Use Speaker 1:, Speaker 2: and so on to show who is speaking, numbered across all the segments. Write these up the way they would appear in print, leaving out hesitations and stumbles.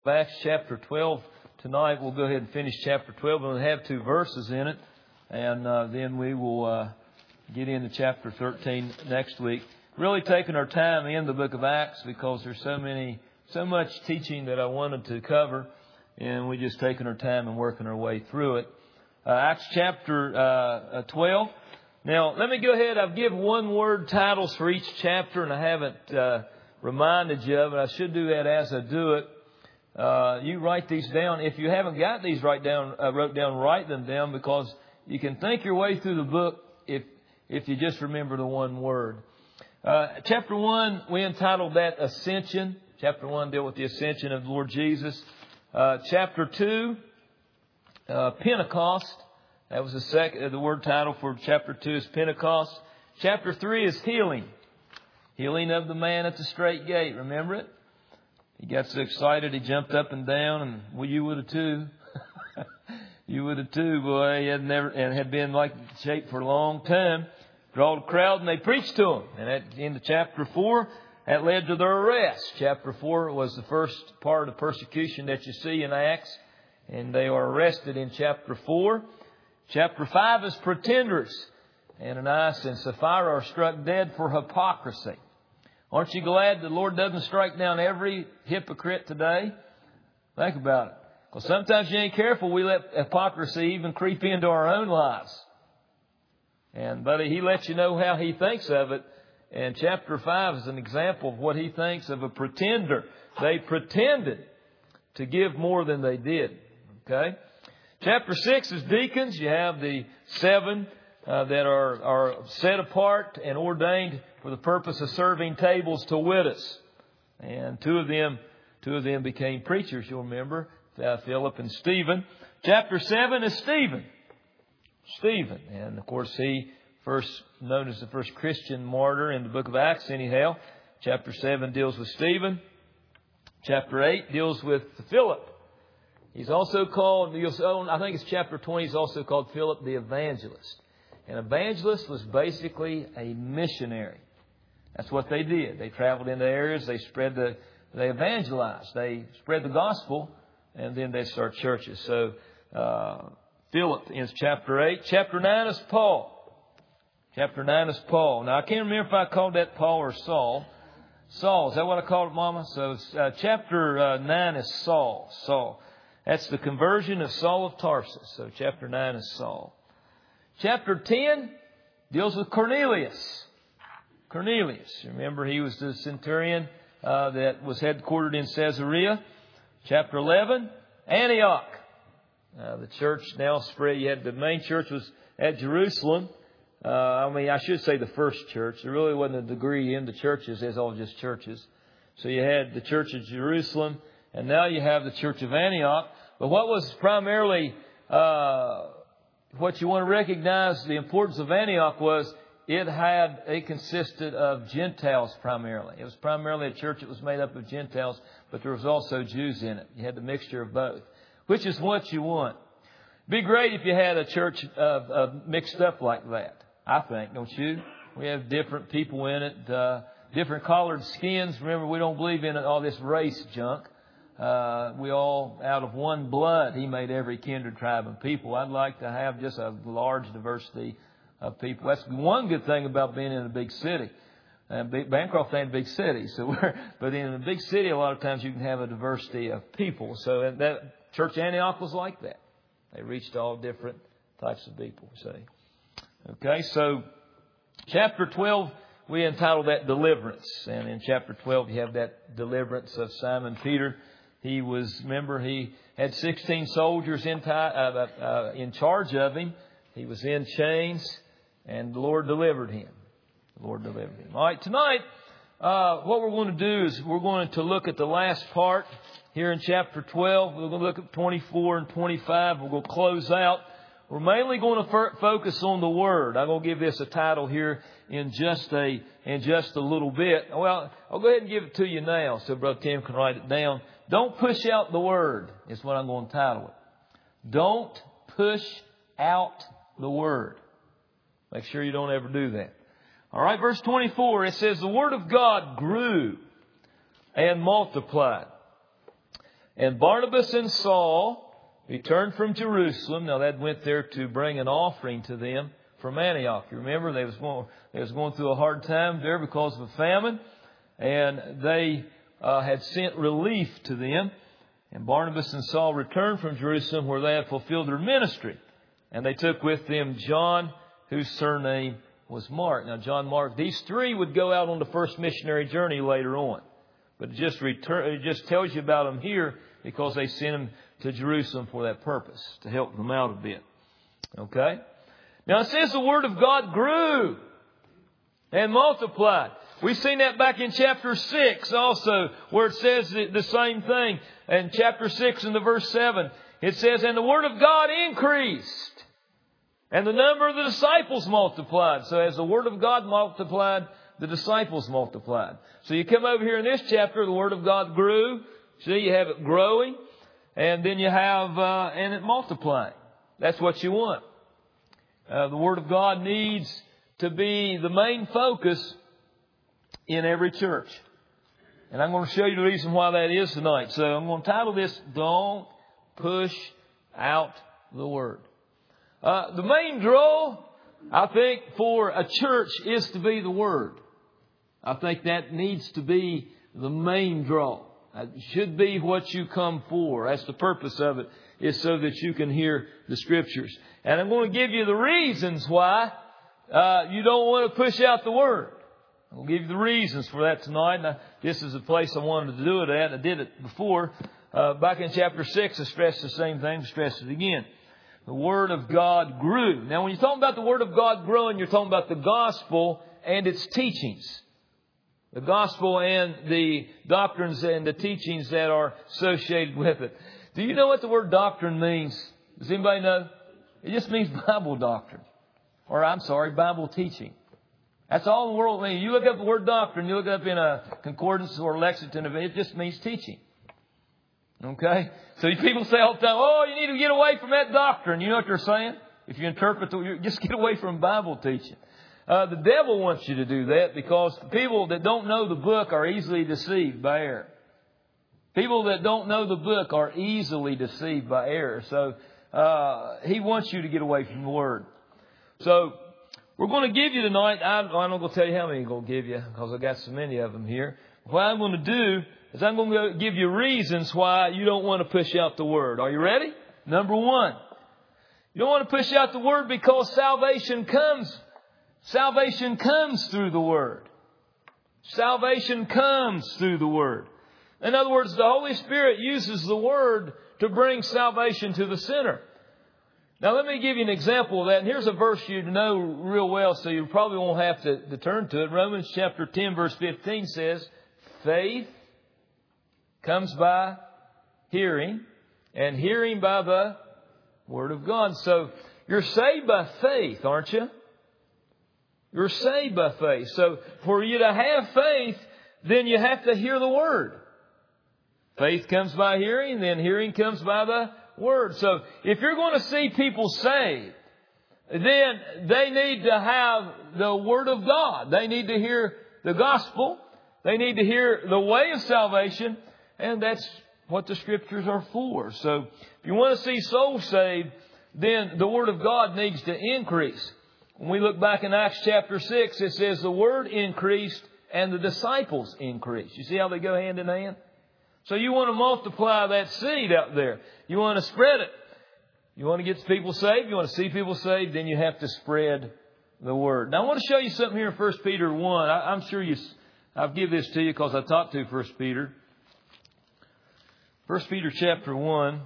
Speaker 1: Acts chapter 12 tonight. We'll go ahead and finish chapter 12. We'll have 2 verses in it. And then we will get into chapter 13 next week. Really taking our time in the book of Acts because there's so much teaching that I wanted to cover. And we're just taking our time and working our way through it. Acts chapter 12. Now, let me go ahead. I've given one-word titles for each chapter, and I haven't reminded you of it. I should do that as I do it. You write these down. If you haven't got these write them down, because you can think your way through the book if you just remember the one word. Chapter 1, we entitled that Ascension. Chapter 1 dealt with the ascension of the Lord Jesus. Chapter 2, Pentecost. That was the word title for chapter 2 is Pentecost. Chapter 3 is Healing. Healing of the man at the straight gate. Remember it? He got so excited he jumped up and down, and well, you would have too. You would have too, boy. He had been like shape for a long time. Drawed a crowd, and they preached to him. And at the end of chapter 4, that led to their arrest. Chapter 4 was the first part of persecution that you see in Acts, and they are arrested in chapter 4. Chapter 5 is Pretenders. Ananias and Sapphira are struck dead for hypocrisy. Aren't you glad the Lord doesn't strike down every hypocrite today? Think about it. Because sometimes you ain't careful, we let hypocrisy even creep into our own lives. But He lets you know how He thinks of it. And chapter 5 is an example of what He thinks of a pretender. They pretended to give more than they did. Okay? Chapter 6 is deacons. You have the 7 that are set apart and ordained for the purpose of serving tables to widows. And two of them became preachers, you'll remember, Philip and Stephen. Chapter 7 is Stephen. And of course, he first known as the first Christian martyr in the book of Acts anyhow. Chapter 7 deals with Stephen. Chapter 8 deals with Philip. He's also called, I think it's chapter 20, he's also called Philip the Evangelist. An evangelist was basically a missionary. That's what they did. They traveled into areas, they evangelized, they spread the gospel, and then they start churches. So, Philip is chapter 8. Chapter 9 is Paul. Chapter 9 is Paul. Now, I can't remember if I called that Paul or Saul. Saul, is that what I called it, Mama? So, chapter 9 is Saul. That's the conversion of Saul of Tarsus. So, chapter 9 is Saul. Chapter 10 deals with Cornelius. Remember, he was the centurion that was headquartered in Caesarea. Chapter 11, Antioch. The church now spread. You had the main church was at Jerusalem. I should say the first church. There really wasn't a degree in the churches. There's all just churches. So you had the church of Jerusalem, and now you have the church of Antioch. But what was primarily what you want to recognize the importance of Antioch was it consisted of Gentiles primarily. It was primarily a church that was made up of Gentiles, but there was also Jews in it. You had the mixture of both, which is what you want. It'd be great if you had a church mixed up like that, I think, don't you? We have different people in it, different colored skins. Remember, we don't believe in all this race junk. We all, out of one blood, He made every kindred, tribe, and people. I'd like to have just a large diversity of people. That's one good thing about being in a big city. Bancroft ain't a big city, but in a big city, a lot of times you can have a diversity of people. So that church Antioch was like that. They reached all different types of people. Okay, so chapter 12, we entitled that Deliverance. And in chapter 12, you have that deliverance of Simon Peter. He had 16 soldiers in charge of him. He was in chains, and the Lord delivered him. All right, tonight, what we're going to do is we're going to look at the last part here in chapter 12. We're going to look at 24 and 25. We're going to close out. We're mainly going to focus on the Word. I'm going to give this a title here in just a little bit. Well, I'll go ahead and give it to you now so Brother Tim can write it down. Don't push out the Word is what I'm going to title it. Don't push out the Word. Make sure you don't ever do that. All right, verse 24, it says, the Word of God grew and multiplied. And Barnabas and Saul returned from Jerusalem. Now that went there to bring an offering to them from Antioch. You remember they was going through a hard time there because of a famine. And they had sent relief to them. And Barnabas and Saul returned from Jerusalem where they had fulfilled their ministry. And they took with them John, whose surname was Mark. Now John Mark, these three would go out on the first missionary journey later on. But it just tells you about them here because they sent them to Jerusalem for that purpose, to help them out a bit. Okay? Now it says the Word of God grew and multiplied. We've seen that back in chapter 6 also, where it says the same thing. In chapter 6 and the verse 7, it says, and the Word of God increased, and the number of the disciples multiplied. So as the Word of God multiplied, the disciples multiplied. So you come over here in this chapter, the Word of God grew. See, you have it growing, and then you have, and it multiplying. That's what you want. The Word of God needs to be the main focus in every church. And I'm going to show you the reason why that is tonight. So I'm going to title this, Don't Push Out the Word. The main draw, I think, for a church is to be the Word. I think that needs to be the main draw. It should be what you come for. That's the purpose of it, is so that you can hear the Scriptures. And I'm going to give you the reasons why you don't want to push out the Word. I'll give you the reasons for that tonight. Now, this is the place I wanted to do it at. I did it before. Back in chapter 6, I stressed the same thing. I stressed it again. The Word of God grew. Now, when you're talking about the Word of God growing, you're talking about the gospel and its teachings. The gospel and the doctrines and the teachings that are associated with it. Do you know what the word doctrine means? Does anybody know? It just means Bible doctrine. Or, Bible teaching. That's all the world means. You look up the word doctrine, you look up in a concordance or Lexington, it just means teaching. Okay? So people say all the time, oh, you need to get away from that doctrine. You know what they're saying? If you interpret, just get away from Bible teaching. The devil wants you to do that because people that don't know the book are easily deceived by error. People that don't know the book are easily deceived by error. So he wants you to get away from the Word. So we're going to give you tonight, I'm not going to tell you how many I'm going to give you because I've got so many of them here. What I'm going to do is I'm going to give you reasons why you don't want to push out the Word. Are you ready? Number one, you don't want to push out the Word because salvation comes through the Word. Salvation comes through the Word. In other words, the Holy Spirit uses the Word to bring salvation to the sinner. Now, let me give you an example of that. And here's a verse you know real well, so you probably won't have to turn to it. Romans chapter 10, verse 15 says, faith comes by hearing, and hearing by the Word of God. So, you're saved by faith, aren't you? You're saved by faith. So for you to have faith, then you have to hear the Word. Faith comes by hearing, then hearing comes by the Word. So if you're going to see people saved, then they need to have the Word of God. They need to hear the gospel. They need to hear the way of salvation. And that's what the Scriptures are for. So if you want to see souls saved, then the Word of God needs to increase. When we look back in Acts chapter 6, it says the Word increased and the disciples increased. You see how they go hand in hand? So you want to multiply that seed out there. You want to spread it. You want to get people saved. You want to see people saved. Then you have to spread the Word. Now I want to show you something here in 1 Peter 1. I'm sure I'll give this to you because I talked to 1 Peter. 1 Peter chapter 1.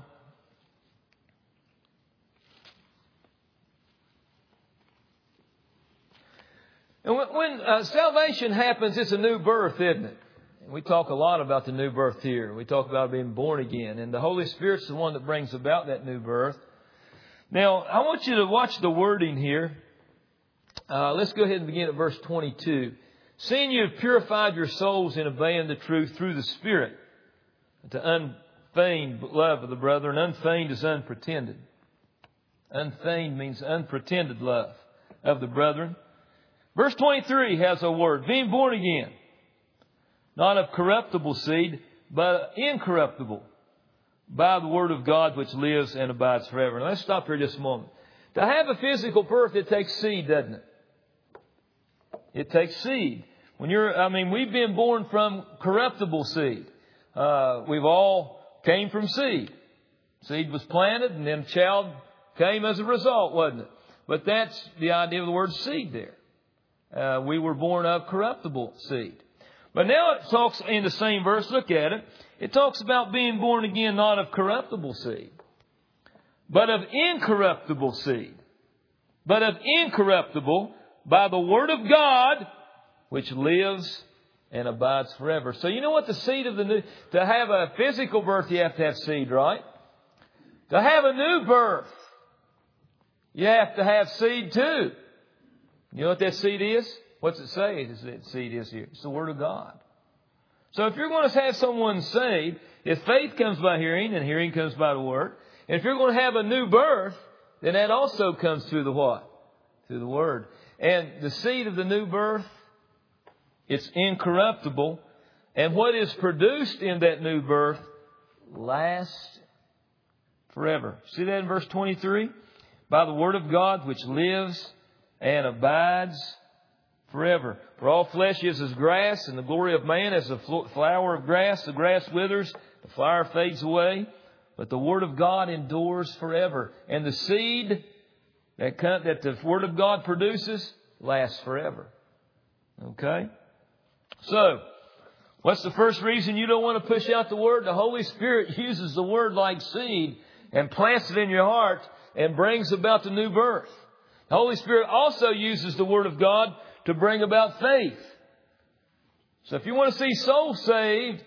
Speaker 1: And when salvation happens, it's a new birth, isn't it? And we talk a lot about the new birth here. We talk about being born again. And the Holy Spirit's the one that brings about that new birth. Now, I want you to watch the wording here. Let's go ahead and begin at verse 22. Seeing you have purified your souls in obeying the truth through the Spirit, to unfeigned love of the brethren. Unfeigned is unpretended. Unfeigned means unpretended love of the brethren. Verse 23 has a word, being born again, not of corruptible seed, but incorruptible, by the Word of God which lives and abides forever. Now let's stop here just a moment. To have a physical birth, it takes seed, doesn't it? It takes seed. We've been born from corruptible seed. We've all came from seed. Seed was planted and then child came as a result, wasn't it? But that's the idea of the word seed there. We were born of corruptible seed. But now it talks in the same verse, look at it. It talks about being born again not of corruptible seed, but of incorruptible seed. But of incorruptible by the Word of God, which lives and abides forever. So you know what the seed of the new... To have a physical birth, you have to have seed, right? To have a new birth, you have to have seed too. You know what that seed is? What's it say that seed is here? It's the Word of God. So if you're going to have someone saved, if faith comes by hearing and hearing comes by the Word, and if you're going to have a new birth, then that also comes through the what? Through the Word. And the seed of the new birth, it's incorruptible. And what is produced in that new birth lasts forever. See that in verse 23? By the Word of God which lives and abides forever. For all flesh is as grass, and the glory of man as the flower of grass. The grass withers, the flower fades away, but the Word of God endures forever. And the seed that the Word of God produces lasts forever. Okay? So, what's the first reason you don't want to push out the Word? The Holy Spirit uses the Word like seed and plants it in your heart and brings about the new birth. The Holy Spirit also uses the Word of God to bring about faith. So if you want to see souls saved,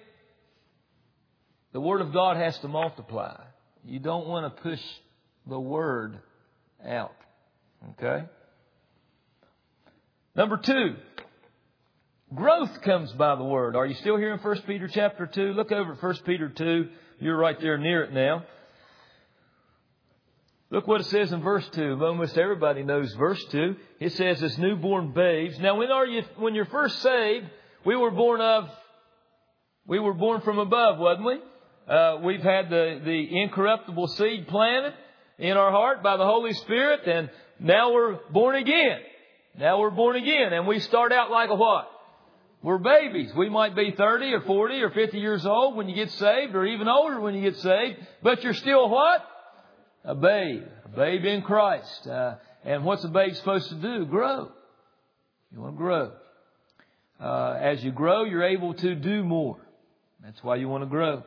Speaker 1: the Word of God has to multiply. You don't want to push the Word out. Okay? Number 2, growth comes by the Word. Are you still here in 1 Peter chapter 2? Look over at 1 Peter 2. You're right there near it now. Look what it says in verse 2. Almost everybody knows verse 2. It says, as newborn babes. Now, when you're first saved, we were born from above, wasn't we? We've had the incorruptible seed planted in our heart by the Holy Spirit, and now we're born again. Now we're born again, and we start out like a what? We're babies. We might be 30 or 40 or 50 years old when you get saved, or even older when you get saved, but you're still what? A babe in Christ. And what's a babe supposed to do? Grow. You want to grow. As you grow, you're able to do more. That's why you want to grow.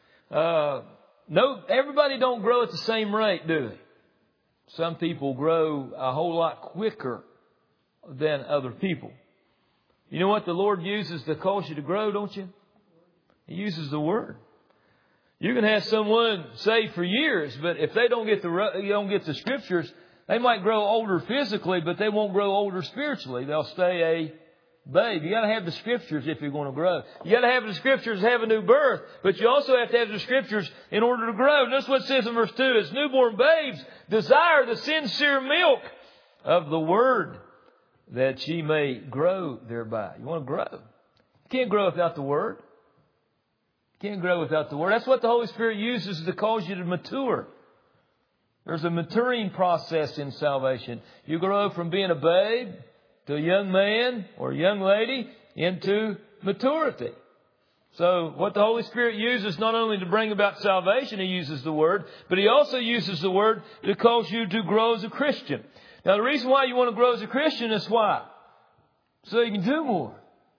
Speaker 1: No, everybody don't grow at the same rate, do they? Some people grow a whole lot quicker than other people. You know what the Lord uses to cause you to grow, don't you? He uses the Word. You can have someone saved for years, but if they don't get the Scriptures, they might grow older physically, but they won't grow older spiritually. They'll stay a babe. You got to have the Scriptures if you're going to grow. You got to have the Scriptures to have a new birth, but you also have to have the Scriptures in order to grow. Notice what it says in verse 2: as newborn babes desire the sincere milk of the Word, that ye may grow thereby. You want to grow. You can't grow without the Word. You can't grow without the Word. That's what the Holy Spirit uses to cause you to mature. There's a maturing process in salvation. You grow from being a babe to a young man or a young lady into maturity. So what the Holy Spirit uses not only to bring about salvation, He uses the Word, but He also uses the Word to cause you to grow as a Christian. Now the reason why you want to grow as a Christian is why? So you can do more.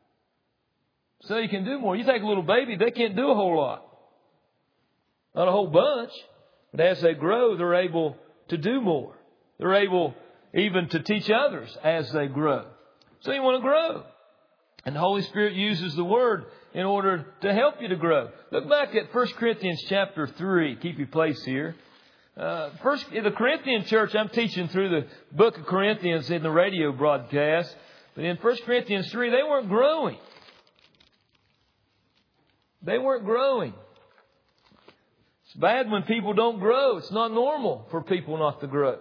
Speaker 1: So you can do more. You take a little baby, they can't do a whole lot. Not a whole bunch. But as they grow, they're able to do more. They're able even to teach others as they grow. So you want to grow. And the Holy Spirit uses the Word in order to help you to grow. Look back at 1 Corinthians chapter 3. Keep your place here. In the Corinthian church, I'm teaching through the book of Corinthians in the radio broadcast. But in 1 Corinthians 3, they weren't growing. They weren't growing. It's bad when people don't grow. It's not normal for people not to grow.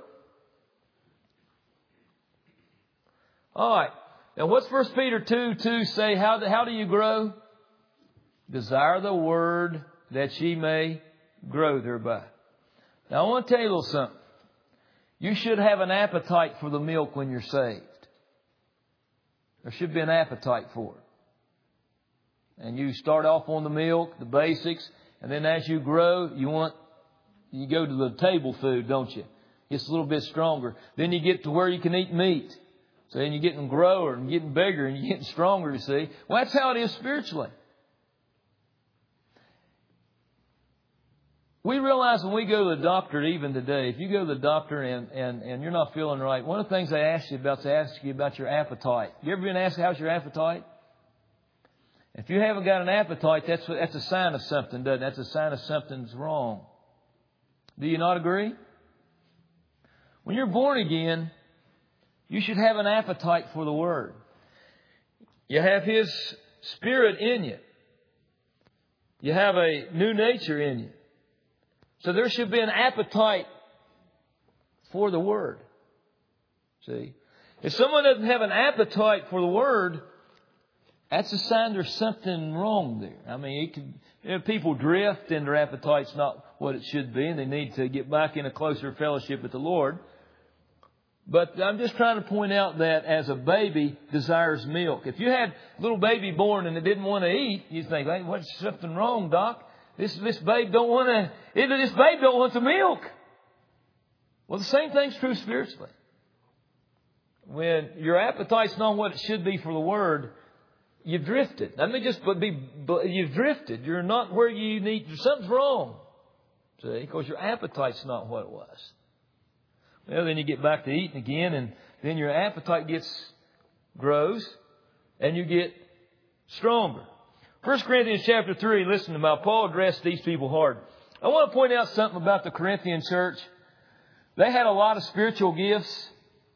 Speaker 1: All right. Now, what's 1 Peter 2:2 say? How do you grow? Desire the Word that ye may grow thereby. Now I want to tell you a little something. You should have an appetite for the milk when you're saved. There should be an appetite for it. And you start off on the milk, the basics, and then as you grow, you go to the table food, don't you? It's a little bit stronger. Then you get to where you can eat meat. So then you're getting grower and getting bigger and you're getting stronger, you see. Well, that's how it is spiritually. We realize when we go to the doctor, even today, if you go to the doctor and you're not feeling right, one of the things they ask you about your appetite. You ever been asked, how's your appetite? If you haven't got an appetite, that's a sign of something, doesn't it? That's a sign of something's wrong. Do you not agree? When you're born again, you should have an appetite for the Word. You have His Spirit in you. You have a new nature in you. So there should be an appetite for the Word. See? If someone doesn't have an appetite for the Word, that's a sign there's something wrong there. I mean, people drift and their appetite's not what it should be, and they need to get back in a closer fellowship with the Lord. But I'm just trying to point out that as a baby desires milk. If you had a little baby born and it didn't want to eat, you think, hey, what's something wrong, Doc? This babe don't want the milk. Well, the same thing's true spiritually. When your appetite's not what it should be for the Word, you've drifted. You've drifted. You're not where you need. Something's wrong. See, because your appetite's not what it was. Well, then you get back to eating again, and then your appetite grows, and you get stronger. 1 Corinthians chapter 3, listen to how Paul addressed these people hard. I want to point out something about the Corinthian church. They had a lot of spiritual gifts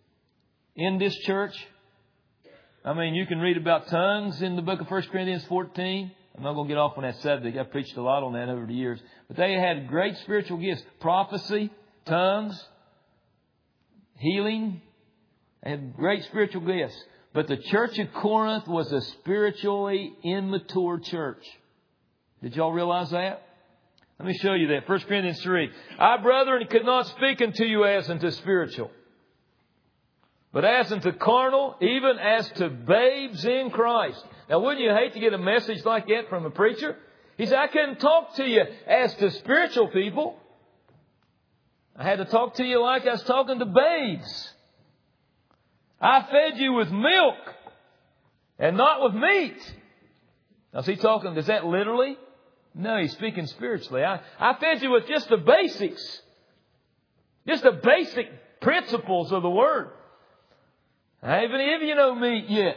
Speaker 1: in this church. I mean, you can read about tongues in the book of 1 Corinthians 14. I'm not going to get off on that subject. I've preached a lot on that over the years. But they had great spiritual gifts. Prophecy, tongues, healing. They had great spiritual gifts. But the church of Corinth was a spiritually immature church. Did y'all realize that? Let me show you that. 1 Corinthians 3. I, brethren, could not speak unto you as unto spiritual, but as unto carnal, even as to babes in Christ. Now, wouldn't you hate to get a message like that from a preacher? He said, I couldn't talk to you as to spiritual people. I had to talk to you like I was talking to babes. I fed you with milk and not with meat. Now, is he talking, is that literally? No, he's speaking spiritually. I fed you with just the basics. Just the basic principles of the Word. I haven't given you no meat yet.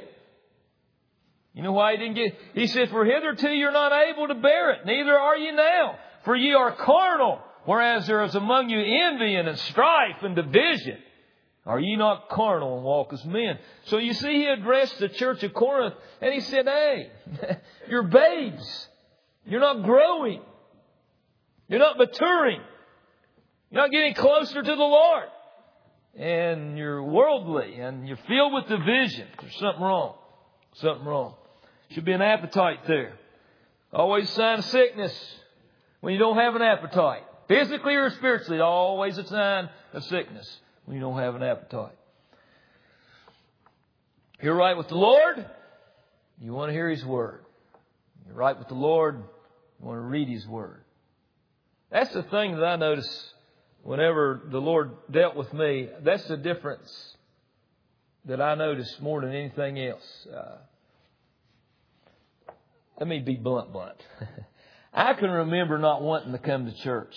Speaker 1: You know why he didn't get? He said, for hitherto you're not able to bear it, neither are you now. For ye are carnal, whereas there is among you envy and strife and division. Are ye not carnal and walk as men? So you see, he addressed the church of Corinth and he said, hey, you're babes. You're not growing. You're not maturing. You're not getting closer to the Lord. And you're worldly and you're filled with division. There's something wrong. Something wrong. Should be an appetite there. Always a sign of sickness when you don't have an appetite. Physically or spiritually, always a sign of sickness when you don't have an appetite. You're right with the Lord. You want to hear His Word. You're right with the Lord. You want to read His Word. That's the thing that I notice whenever the Lord dealt with me. That's the difference that I notice more than anything else. Let me be blunt. I can remember not wanting to come to church.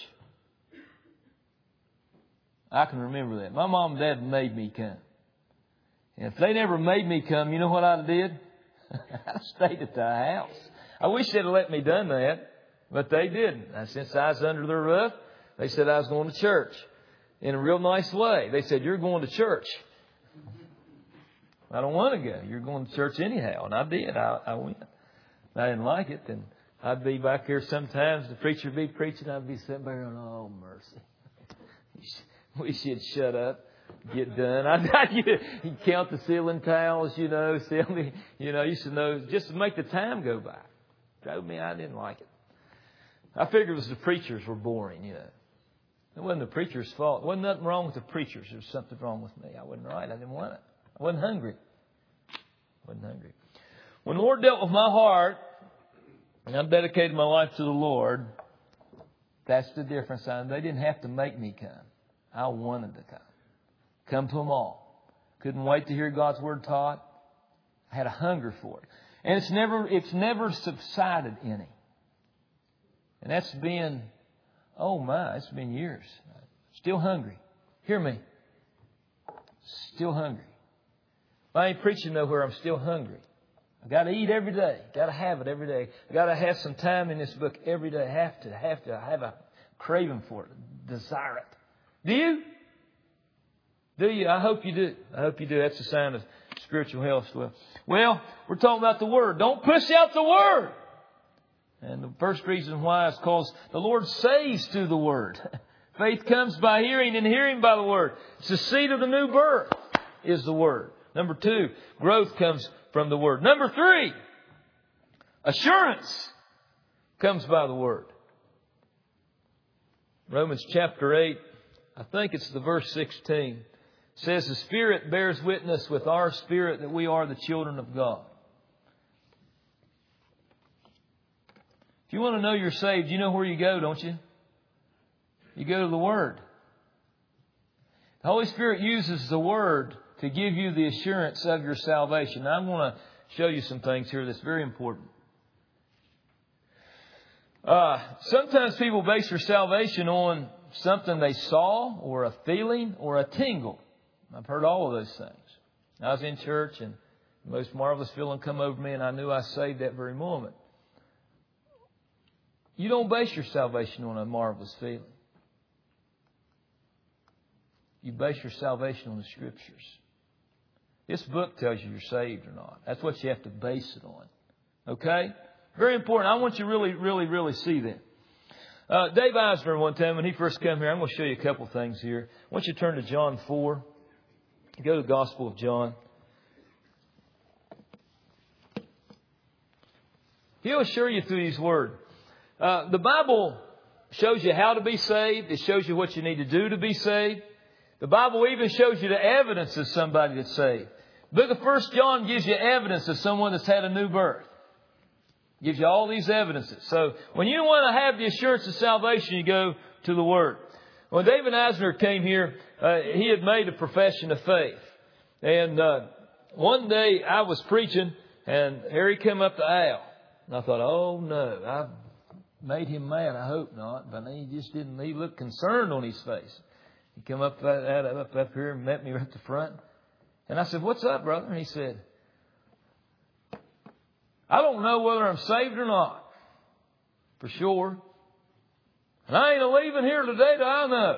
Speaker 1: I can remember that. My mom and dad made me come. And if they never made me come, you know what I did? I stayed at the house. I wish they'd have let me done that, but they didn't. Since I was under their roof, they said I was going to church in a real nice way. They said, you're going to church. I don't want to go. You're going to church anyhow. And I did. I went. I didn't like it. Then I'd be back here sometimes. The preacher would be preaching. I'd be sitting there going, oh, mercy. We should shut up, get done. You'd count the ceiling tiles, used to know, just to make the time go by. Drove me, I didn't like it. I figured it was the preachers were boring, you know. It wasn't the preacher's fault. There wasn't nothing wrong with the preachers. There was something wrong with me. I wasn't right. I didn't want it. I wasn't hungry. When the Lord dealt with my heart, and I dedicated my life to the Lord, that's the difference. They didn't have to make me come. I wanted to come. Come to them all. Couldn't wait to hear God's Word taught. I had a hunger for it. And it's never subsided any. And that's been, it's been years. Still hungry. Hear me. Still hungry. If I ain't preaching nowhere, I'm still hungry. I got to eat every day. Got to have it every day. I got to have some time in this book every day. Have to. I have a craving for it. Desire it. Do you? Do you? I hope you do. I hope you do. That's a sign of spiritual health. Well, we're talking about the Word. Don't push out the Word. And the first reason why is because the Lord saves through the Word. Faith comes by hearing, and hearing by the Word. It's the seed of the new birth is the Word. Number 2, growth comes from the Word. Number 3, assurance comes by the Word. Romans chapter 8, I think it's the verse 16, says the Spirit bears witness with our spirit that we are the children of God. If you want to know you're saved, you know where you go, don't you? You go to the Word. The Holy Spirit uses the Word to give you the assurance of your salvation. Now, I'm going to show you some things here that's very important. Sometimes people base their salvation on something they saw or a feeling or a tingle. I've heard all of those things. I was in church and the most marvelous feeling come over me and I knew I was saved that very moment. You don't base your salvation on a marvelous feeling. You base your salvation on the Scriptures. This book tells you you're saved or not. That's what you have to base it on. Okay? Very important. I want you to really see that. Dave Eisner one time when he first came here, I'm going to show you a couple things here. I want you to turn to John 4. Go to the Gospel of John. He'll assure you through His Word. The Bible shows you how to be saved. It shows you what you need to do to be saved. The Bible even shows you the evidence of somebody that's saved. The book of 1 John gives you evidence of someone that's had a new birth. It gives you all these evidences. So when you want to have the assurance of salvation, you go to the Word. When David Eisner came here, he had made a profession of faith. And one day I was preaching and here he came up the aisle. And I thought, oh no, I've made him mad. I hope not. But he just didn't. He looked concerned on his face. He came up here and met me right at the front. And I said, what's up, brother? And he said, I don't know whether I'm saved or not. For sure. And I ain't leaving here today till I know.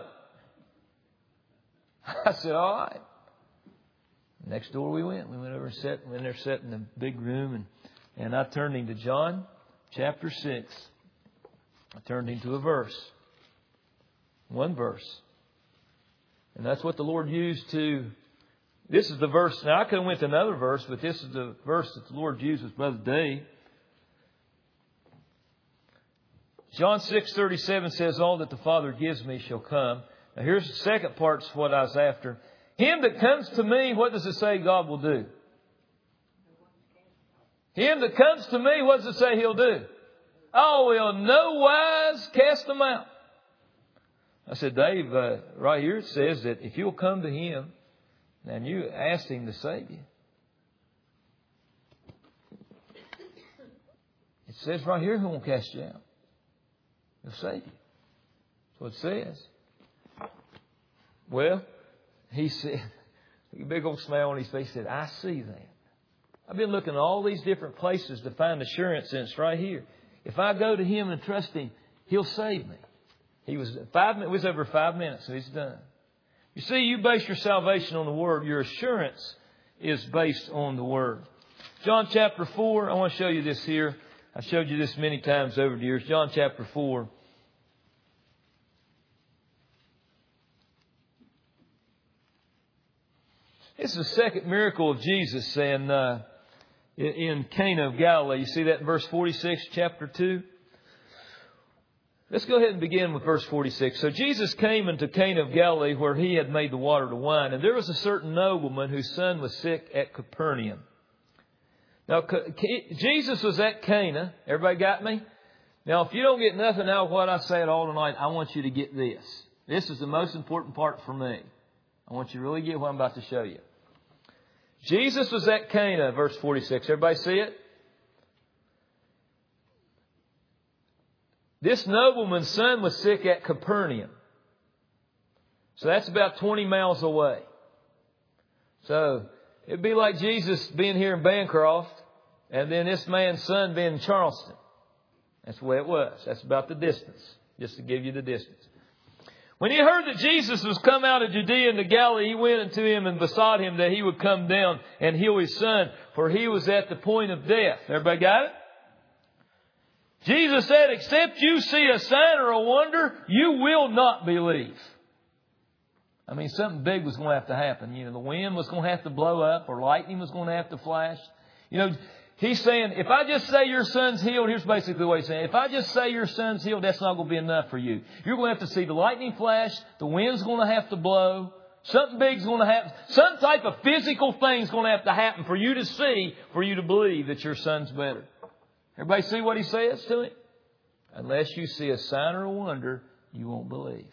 Speaker 1: I said, all right. Next door we went. We went over and sat in the big room. And I turned him to John chapter 6. I turned him to a verse. One verse. And that's what the Lord used to... This is the verse. Now, I could have went to another verse, but this is the verse that the Lord used with Brother Dave. John 6:37 says, all that the Father gives me shall come. Now, here's the second part of what I was after. Him that comes to me, what does it say God will do? Him that comes to me, what does it say He'll do? I will no wise cast them out. I said, Dave, right here it says that if you'll come to Him and you ask Him to save you. It says right here He won't cast you out. He'll save you. That's what it says. Well, he said, a big old smile on his face, said, I see that. I've been looking at all these different places to find assurance, and it's right here. If I go to Him and trust Him, He'll save me. It was over 5 minutes, so he's done. You see, you base your salvation on the Word. Your assurance is based on the Word. John chapter 4, I want to show you this here. I've showed you this many times over the years. John chapter 4. This is the second miracle of Jesus in Cana of Galilee. You see that in verse 46, chapter 2? Let's go ahead and begin with verse 46. So Jesus came into Cana of Galilee, where he had made the water to wine. And there was a certain nobleman whose son was sick at Capernaum. Now, Jesus was at Cana. Everybody got me? Now, if you don't get nothing out of what I say at all tonight, I want you to get this. This is the most important part for me. I want you to really get what I'm about to show you. Jesus was at Cana, verse 46. Everybody see it? This nobleman's son was sick at Capernaum. So that's about 20 miles away. So it'd be like Jesus being here in Bancroft and then this man's son being in Charleston. That's the way it was. That's about the distance, just to give you the distance. When he heard that Jesus was come out of Judea into Galilee, he went unto him and besought him that he would come down and heal his son, for he was at the point of death. Everybody got it? Jesus said, except you see a sign or a wonder, you will not believe. I mean, something big was going to have to happen. You know, the wind was going to have to blow up, or lightning was going to have to flash. You know, he's saying, if I just say your son's healed, here's basically what he's saying. If I just say your son's healed, that's not going to be enough for you. You're going to have to see the lightning flash. The wind's going to have to blow. Something big's going to happen. Some type of physical thing's going to have to happen for you to see, for you to believe that your son's better. Everybody see what he says to him? Unless you see a sign or a wonder, you won't believe.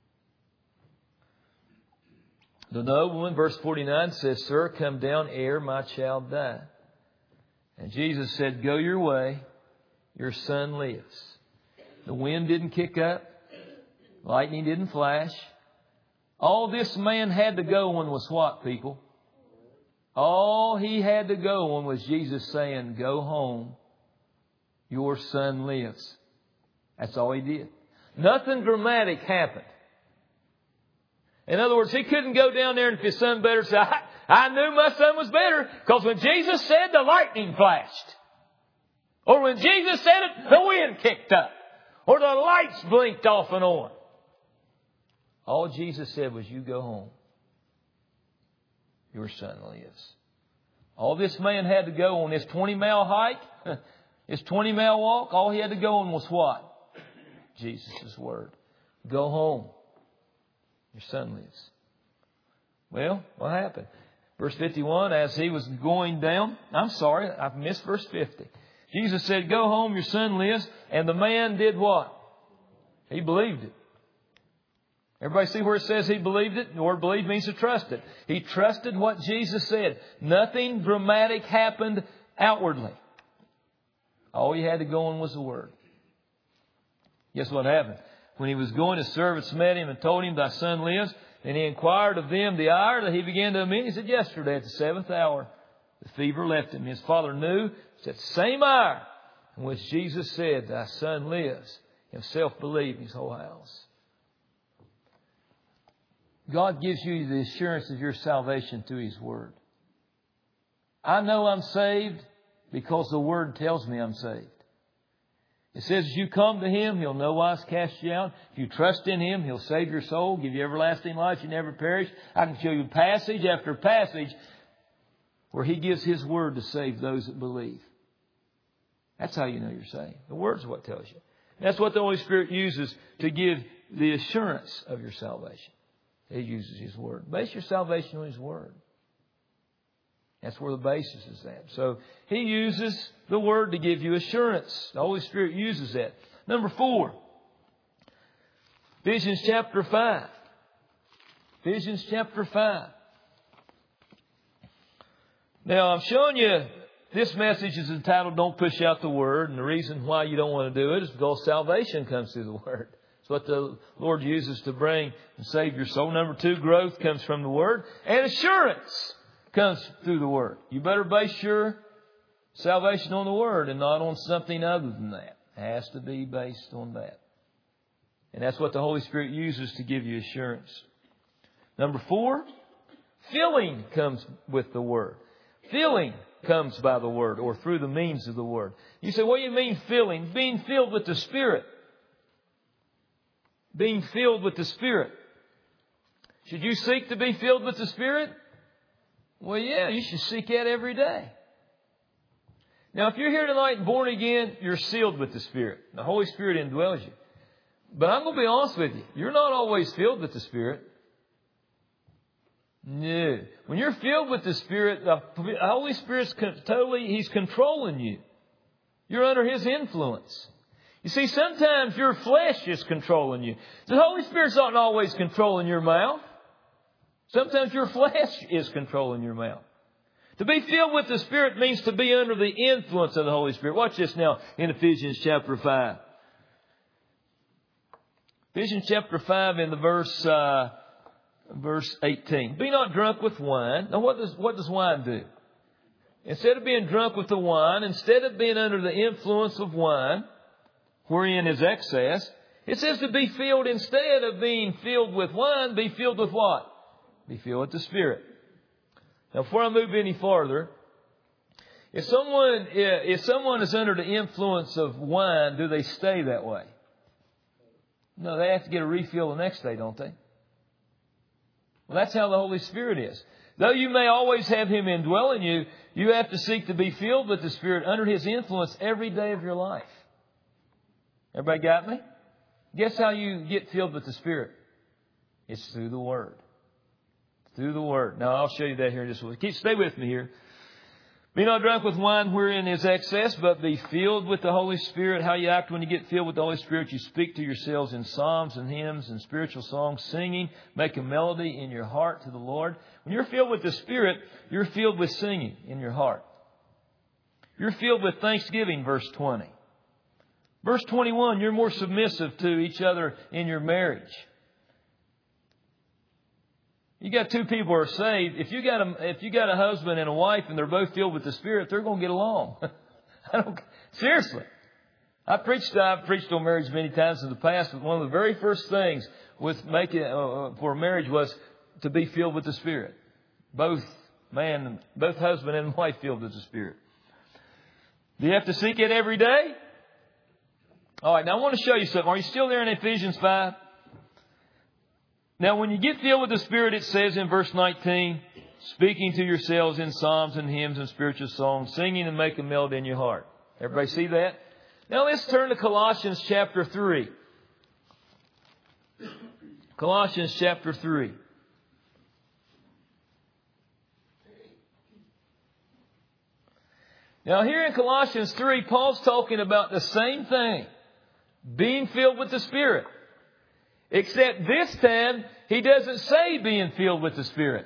Speaker 1: The nobleman, verse 49 says, Sir, come down ere my child die. And Jesus said, Go your way, your son lives. The wind didn't kick up. Lightning didn't flash. All this man had to go on was what, people? All he had to go on was Jesus saying, Go home, your son lives. That's all he did. Nothing dramatic happened. In other words, he couldn't go down there and if his son better say, I knew my son was better. Because when Jesus said, the lightning flashed. Or when Jesus said it, the wind kicked up. Or the lights blinked off and on. All Jesus said was, you go home. Your son lives. All this man had to go on this 20-mile hike, this 20-mile walk, all he had to go on was what? Jesus' word. Go home. Your son lives. Well, what happened? Verse 51, as he was going down, I missed verse 50. Jesus said, Go home, your son lives. And the man did what? He believed it. Everybody see where it says he believed it? The word believe means to trust it. He trusted what Jesus said. Nothing dramatic happened outwardly. All he had to go on was the word. Guess what happened? When he was going, his servants met him and told him, Thy son lives. And he inquired of them the hour that he began to amend. He said, Yesterday at the 7th hour, the fever left him. His father knew. It's that same hour in which Jesus said, Thy son lives. Himself believed in his whole house. God gives you the assurance of your salvation through His Word. I know I'm saved because the Word tells me I'm saved. It says, as you come to Him, He'll no wise cast you out. If you trust in Him, He'll save your soul, give you everlasting life, you never perish. I can show you passage after passage where He gives His Word to save those that believe. That's how you know you're saved. The Word's what tells you. That's what the Holy Spirit uses to give the assurance of your salvation. He uses His Word. Base your salvation on His Word. That's where the basis is at. So He uses the Word to give you assurance. The Holy Spirit uses that. Number 4. Ephesians chapter 5. Ephesians chapter 5. Now I'm showing you this message is entitled Don't Push Out the Word. And the reason why you don't want to do it is because salvation comes through the Word. It's what the Lord uses to bring and save your soul. Number 2, growth comes from the Word. And assurance comes through the Word. You better base your salvation on the Word and not on something other than that. It has to be based on that. And that's what the Holy Spirit uses to give you assurance. Number 4, filling comes with the Word. Filling comes by the Word or through the means of the Word. You say, what do you mean filling? Being filled with the Spirit. Being filled with the Spirit. Should you seek to be filled with the Spirit? Well, yeah, you should seek that every day. Now, if you're here tonight and born again, you're sealed with the Spirit. The Holy Spirit indwells you. But I'm going to be honest with you. You're not always filled with the Spirit. No. When you're filled with the Spirit, the Holy Spirit's He's controlling you. You're under His influence. You see, sometimes your flesh is controlling you. The Holy Spirit's not always controlling your mouth. Sometimes your flesh is controlling your mouth. To be filled with the Spirit means to be under the influence of the Holy Spirit. Watch this now in Ephesians chapter 5. Ephesians chapter 5 in the verse 18. Be not drunk with wine. Now what does wine do? Instead of being drunk with the wine, instead of being under the influence of wine, wherein is excess, it says to be filled, instead of being filled with wine, be filled with what? Be filled with the Spirit. Now before I move any farther, if someone is under the influence of wine, do they stay that way? No, they have to get a refill the next day, don't they? Well, that's how the Holy Spirit is. Though you may always have Him indwelling you, you have to seek to be filled with the Spirit under His influence every day of your life. Everybody got me? Guess how you get filled with the Spirit? It's through the Word. Through the Word. Now, I'll show you that here in just a minute. Stay with me here. Be not drunk with wine wherein is excess, but be filled with the Holy Spirit. How you act when you get filled with the Holy Spirit, you speak to yourselves in psalms and hymns and spiritual songs, singing, make a melody in your heart to the Lord. When you're filled with the Spirit, you're filled with singing in your heart. You're filled with thanksgiving, verse 20. Verse 21, you're more submissive to each other in your marriage. You got two people who are saved. If you got a husband and a wife and they're both filled with the Spirit, they're going to get along. Seriously. I've preached on marriage many times in the past, but one of the very first things with making for marriage was to be filled with the Spirit. Both husband and wife filled with the Spirit. Do you have to seek it every day? All right, now I want to show you something. Are you still there in Ephesians 5? Now, when you get filled with the Spirit, it says in verse 19, speaking to yourselves in psalms and hymns and spiritual songs, singing and making melody in your heart. Everybody see that? Now let's turn to Colossians chapter 3. Colossians chapter 3. Now here in Colossians 3, Paul's talking about the same thing. Being filled with the Spirit. Except this time, he doesn't say being filled with the Spirit.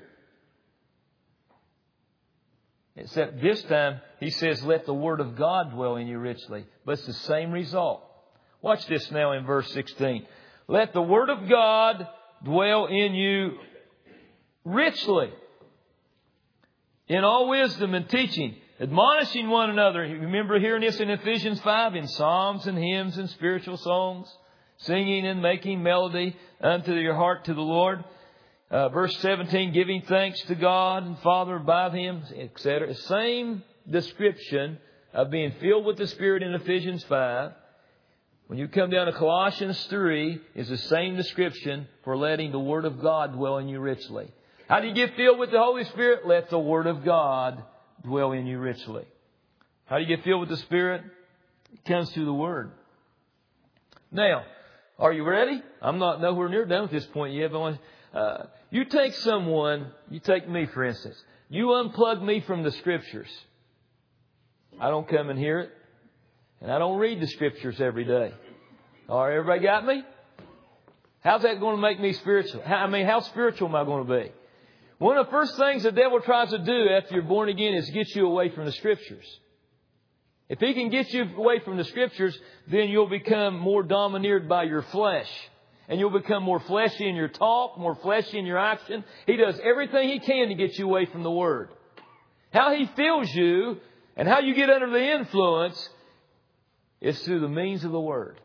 Speaker 1: Except this time, he says, let the Word of God dwell in you richly. But it's the same result. Watch this now in verse 16. Let the Word of God dwell in you richly, in all wisdom and teaching, admonishing one another. Remember hearing this in Ephesians 5, in psalms and hymns and spiritual songs, singing and making melody unto your heart to the Lord. Verse 17, giving thanks to God and Father by Him, etc. Same description of being filled with the Spirit in Ephesians 5. When you come down to Colossians 3, is the same description for letting the Word of God dwell in you richly. How do you get filled with the Holy Spirit? Let the Word of God dwell in you richly. How do you get filled with the Spirit? It comes through the Word. Now, are you ready? I'm not nowhere near done with this point yet. But you take me for instance. You unplug me from the Scriptures. I don't come and hear it. And I don't read the Scriptures every day. All right, everybody got me? How's that going to make me spiritual? How spiritual am I going to be? One of the first things the devil tries to do after you're born again is get you away from the Scriptures. If he can get you away from the Scriptures, then you'll become more domineered by your flesh. And you'll become more fleshy in your talk, more fleshy in your action. He does everything he can to get you away from the Word. How he fills you and how you get under the influence is through the means of the Word.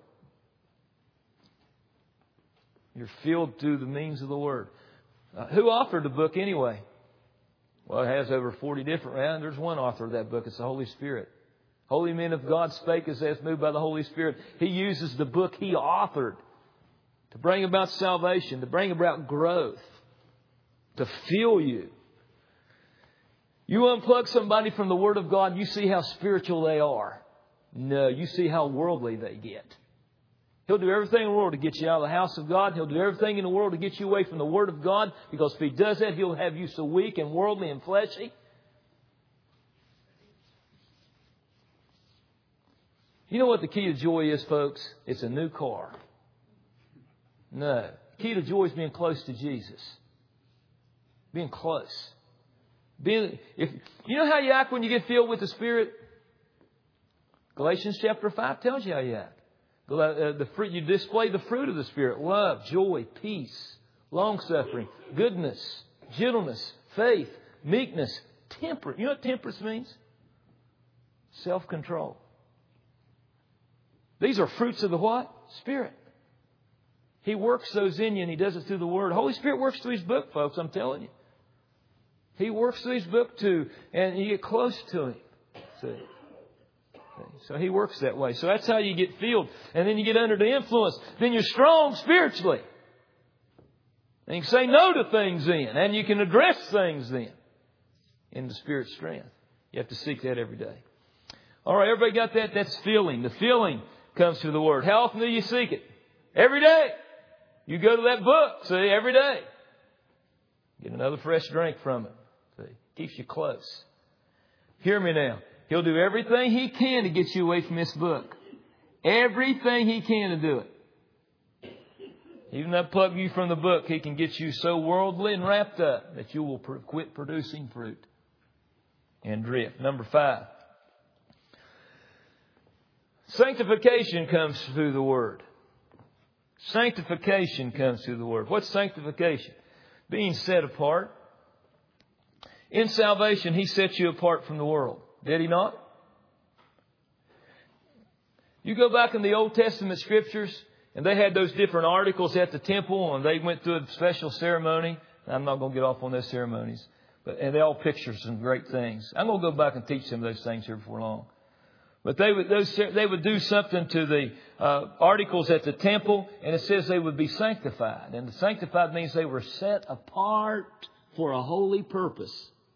Speaker 1: You're filled through the means of the Word. Who authored the book anyway? Well, it has over 40 different rounds. There's one author of that book. It's the Holy Spirit. Holy men of God spake as they moved by the Holy Spirit. He uses the book he authored to bring about salvation, to bring about growth, to fill you. You unplug somebody from the Word of God, you see how spiritual they are. No, you see how worldly they get. He'll do everything in the world to get you out of the house of God. He'll do everything in the world to get you away from the Word of God. Because if He does that, He'll have you so weak and worldly and fleshy. You know what the key to joy is, folks? It's a new car. No. The key to joy is being close to Jesus. Being close. You know how you act when you get filled with the Spirit? Galatians chapter 5 tells you how you act. You display the fruit of the Spirit. Love, joy, peace, long-suffering, goodness, gentleness, faith, meekness, temperance. You know what temperance means? Self-control. These are fruits of the what? Spirit. He works those in you, and He does it through the Word. Holy Spirit works through His book, folks, I'm telling you. He works through His book too, and you get close to Him. See? So He works that way. So that's how you get filled. And then you get under the influence. Then you're strong spiritually. And you can say no to things then. And you can address things then. In the Spirit's strength. You have to seek that every day. All right, everybody got that? That's feeling. The feeling comes through the Word. How often do you seek it? Every day. You go to that book, see, every day. Get another fresh drink from it. See, keeps you close. Hear me now. He'll do everything He can to get you away from this book. Everything He can to do it. Even that plug you from the book, He can get you so worldly and wrapped up that you will quit producing fruit and drift. Number 5. Sanctification comes through the Word. Sanctification comes through the Word. What's sanctification? Being set apart. In salvation, He sets you apart from the world. Did He not? You go back in the Old Testament Scriptures, and they had those different articles at the temple, and they went through a special ceremony. I'm not going to get off on those ceremonies, and they all picture some great things. I'm going to go back and teach some of those things here before long. But they would do something to the articles at the temple, and it says they would be sanctified. And the sanctified means they were set apart for a holy purpose.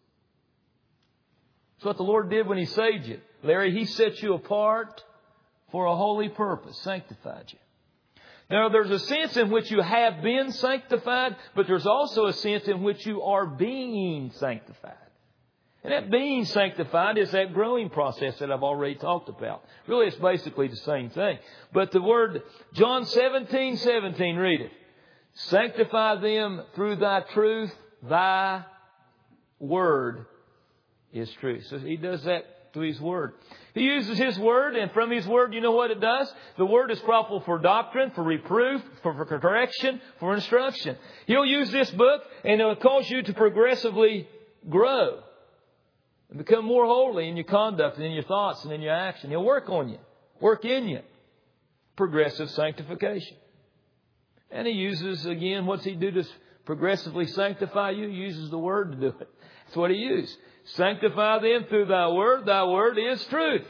Speaker 1: That's what the Lord did when He saved you. Larry, He set you apart for a holy purpose, sanctified you. Now, there's a sense in which you have been sanctified, but there's also a sense in which you are being sanctified. And that being sanctified is that growing process that I've already talked about. Really, it's basically the same thing. But the word, John 17:17, read it. Sanctify them through Thy truth. Thy word is truth. So He does that through His Word. He uses His Word, and from His Word, you know what it does? The Word is profitable for doctrine, for reproof, for correction, for instruction. He'll use this book, and it'll cause you to progressively grow and become more holy in your conduct and in your thoughts and in your action. He'll work on you, work in you. Progressive sanctification. And He uses, again, what's He do to progressively sanctify you? He uses the Word to do it. That's what He used. Sanctify them through Thy Word. Thy Word is truth.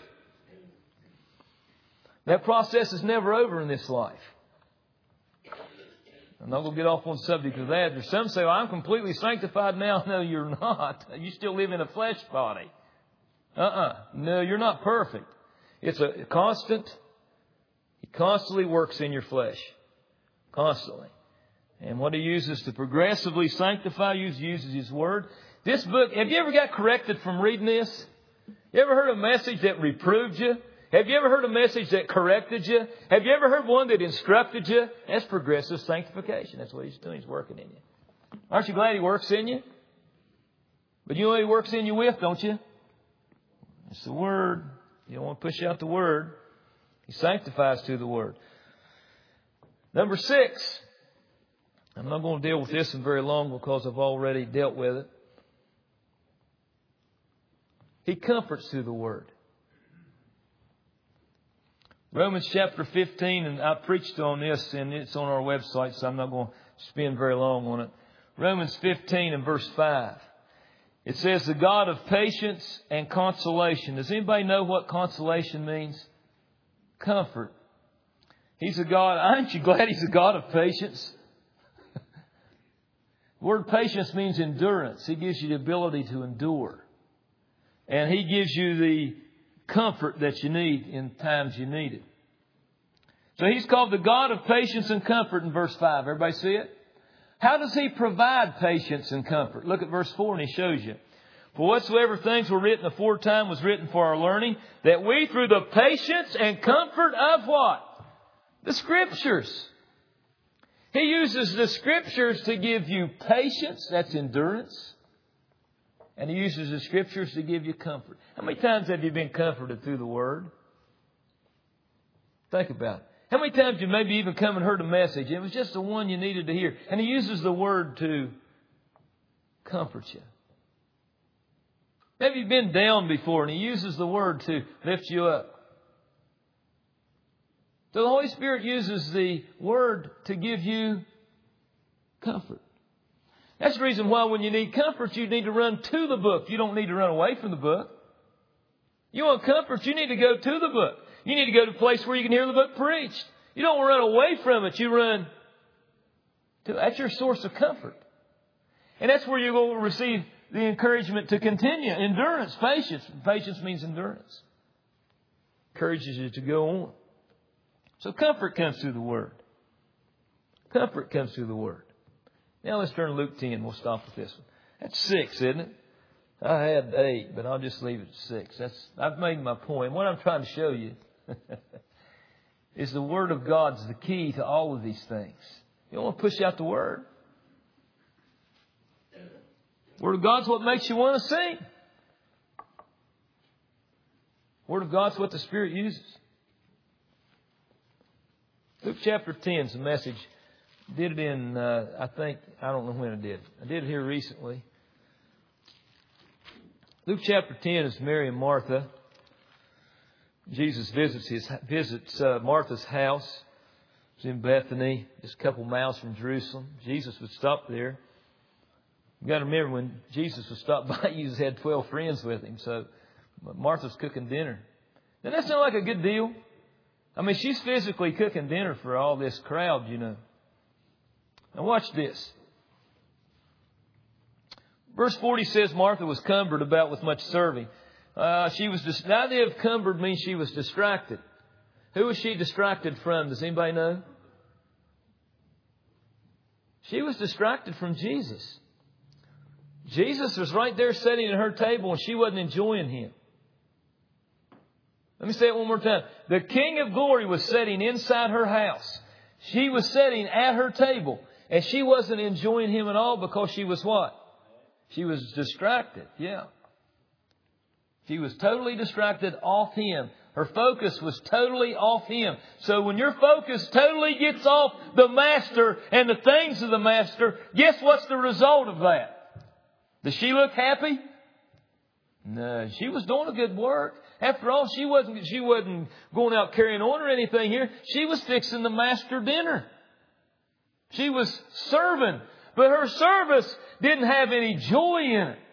Speaker 1: That process is never over in this life. I'm not going to get off on the subject of that. There's some say, well, I'm completely sanctified now. No, you're not. You still live in a flesh body. No, you're not perfect. It's a constant. He constantly works in your flesh. Constantly. And what He uses to progressively sanctify you, He uses His Word. This book, have you ever got corrected from reading this? You ever heard a message that reproved you? Have you ever heard a message that corrected you? Have you ever heard one that instructed you? That's progressive sanctification. That's what He's doing. He's working in you. Aren't you glad He works in you? But you know what He works in you with, don't you? It's the Word. You don't want to push out the Word. He sanctifies through the Word. Number 6. I'm not going to deal with this in very long because I've already dealt with it. He comforts through the Word. Romans chapter 15, and I preached on this, and it's on our website, so I'm not going to spend very long on it. Romans 15 and verse 5. It says, the God of patience and consolation. Does anybody know what consolation means? Comfort. He's a God. Aren't you glad He's a God of patience? The word patience means endurance. He gives you the ability to endure. And He gives you the comfort that you need in times you need it. So He's called the God of patience and comfort in verse 5. Everybody see it? How does He provide patience and comfort? Look at verse 4 and He shows you. For whatsoever things were written aforetime was written for our learning, that we through the patience and comfort of what? The Scriptures. He uses the Scriptures to give you patience. That's endurance. And He uses the Scriptures to give you comfort. How many times have you been comforted through the Word? Think about it. How many times you maybe even come and heard a message, and it was just the one you needed to hear, and He uses the Word to comfort you. Maybe you've been down before, and He uses the Word to lift you up. So the Holy Spirit uses the Word to give you comfort. That's the reason why when you need comfort, you need to run to the book. You don't need to run away from the book. You want comfort, you need to go to the book. You need to go to a place where you can hear the book preached. You don't run away from it. You run to it. That's your source of comfort. And that's where you will receive the encouragement to continue. Endurance, patience. Patience means endurance. Encourages you to go on. So comfort comes through the Word. Comfort comes through the Word. Now let's turn to Luke 10. We'll stop with this one. That's 6, isn't it? I had 8, but I'll just leave it at 6. I've made my point. What I'm trying to show you is the Word of God's the key to all of these things. You don't want to push out the Word. Word of God's what makes you want to sing. Word of God's what the Spirit uses. Luke chapter 10 is a message. Did it in, I don't know when I did. I did it here recently. Luke chapter 10 is Mary and Martha. Jesus visits Martha's house. It's in Bethany, just a couple miles from Jerusalem. Jesus would stop there. You've got to remember when Jesus would stop by, he just had 12 friends with him. So Martha's cooking dinner. Doesn't that sound like a good deal? I mean, she's physically cooking dinner for all this crowd, you know. Now watch this. Verse 40 says Martha was cumbered about with much serving. The idea of cumbered means she was distracted. Who was she distracted from? Does anybody know? She was distracted from Jesus. Jesus was right there sitting at her table and she wasn't enjoying Him. Let me say it one more time. The King of Glory was sitting inside her house. She was sitting at her table and she wasn't enjoying Him at all because she was what? She was distracted. Yeah. She was totally distracted off Him. Her focus was totally off Him. So when your focus totally gets off the Master and the things of the Master, guess what's the result of that? Does she look happy? No, she was doing a good work. After all, she wasn't going out carrying on or anything here. She was fixing the Master dinner. She was serving, but her service didn't have any joy in it.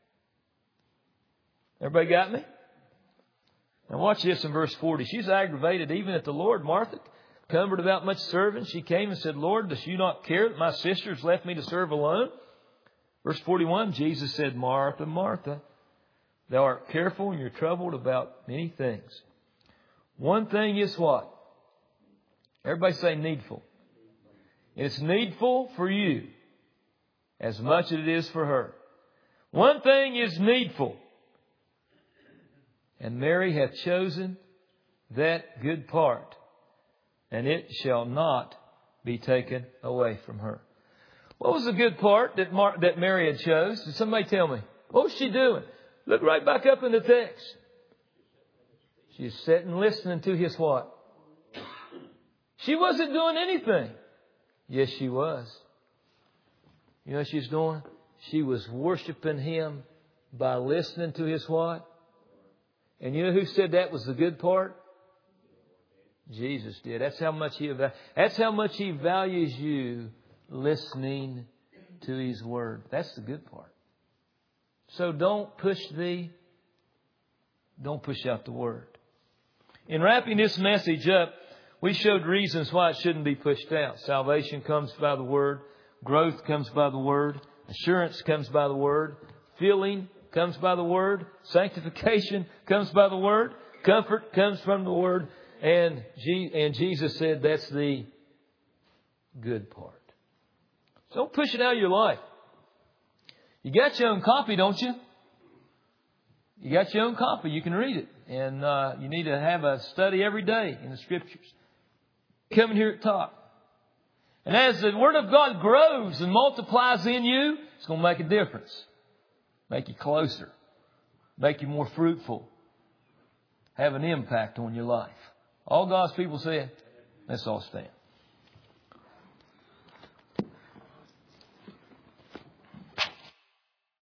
Speaker 1: Everybody got me? Now watch this in verse 40. She's aggravated even at the Lord. Martha, cumbered about much serving. She came and said, Lord, does you not care that my sister has left me to serve alone? Verse 41, Jesus said, Martha, Martha, thou art careful and you're troubled about many things. One thing is what? Everybody say needful. It's needful for you as much as it is for her. One thing is needful. And Mary hath chosen that good part, and it shall not be taken away from her. What was the good part that Mary had chose? Did somebody tell me? What was she doing? Look right back up in the text. She's sitting listening to His what? She wasn't doing anything. Yes, she was. You know what she's doing? She was worshiping Him by listening to His what? And you know who said that was the good part? Jesus did. That's how much He values you, listening to His Word. That's the good part. So don't push out the Word. In wrapping this message up, we showed reasons why it shouldn't be pushed out. Salvation comes by the Word. Growth comes by the Word. Assurance comes by the Word. Filling comes by the Word. Sanctification comes by the Word. Comfort comes from the Word. And Jesus said that's the good part. So don't push it out of your life. You got your own copy, don't you? You got your own copy. You can read it. And you need to have a study every day in the Scriptures. Coming here at top. And as the Word of God grows and multiplies in you, it's going to make a difference. Make you closer. Make you more fruitful. Have an impact on your life. All God's people said, let's all stand.